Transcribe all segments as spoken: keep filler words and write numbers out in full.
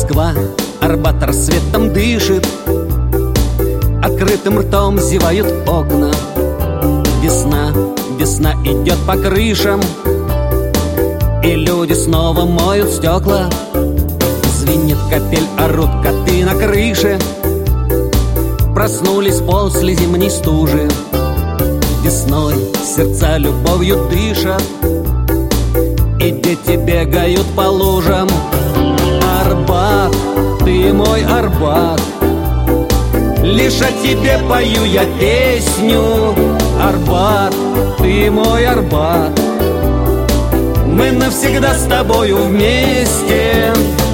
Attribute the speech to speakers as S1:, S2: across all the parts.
S1: Москва, Арбат рассветом дышит, открытым ртом зевают окна. Весна, весна идет по крышам, и люди снова моют стекла. Звенит капель, орут коты на крыше, проснулись после зимней стужи. Весной сердца любовью дышат, и дети бегают по лужам. Арбат, ты мой Арбат, лишь о тебе пою я песню. Арбат, ты мой Арбат, мы навсегда с тобою вместе.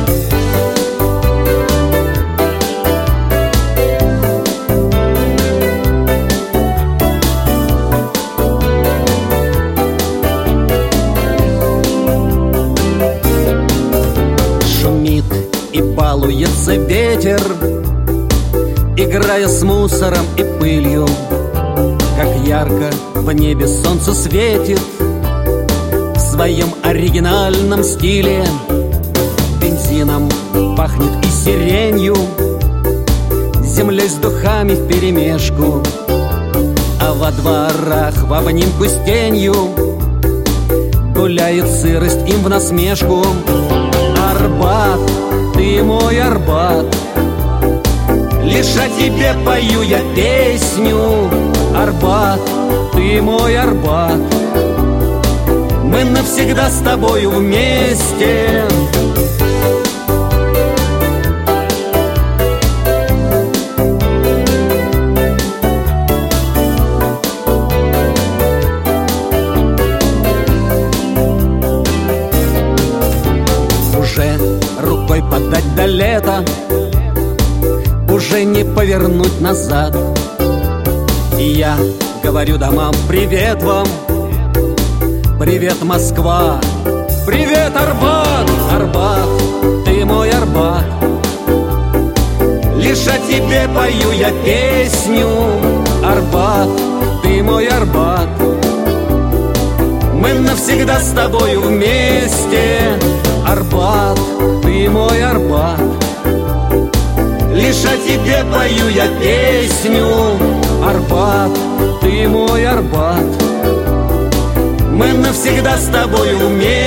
S1: Шумит и балуется ветер, играя с мусором и пылью. Как ярко в небе солнце светит в своем оригинальном стиле. Бензином пахнет и сиренью, землей с духами вперемешку. А во дворах в обнимку с тенью гуляет сырость им в насмешку. Арбат, ты мой Арбат, лишь о тебе пою я песню. Арбат, ты мой Арбат, мы навсегда с тобою вместе. Уже рукой подать до лета, уже не повернуть назад. И я говорю домам: привет вам, привет, Москва, привет, Арбат. Арбат, ты мой Арбат, лишь о тебе пою я песню. Арбат, ты мой Арбат, мы навсегда с тобою вместе. Арбат, ты мой Арбат, лишь о тебе пою я песню. Арбат, ты мой Арбат, мы навсегда с тобою вместе.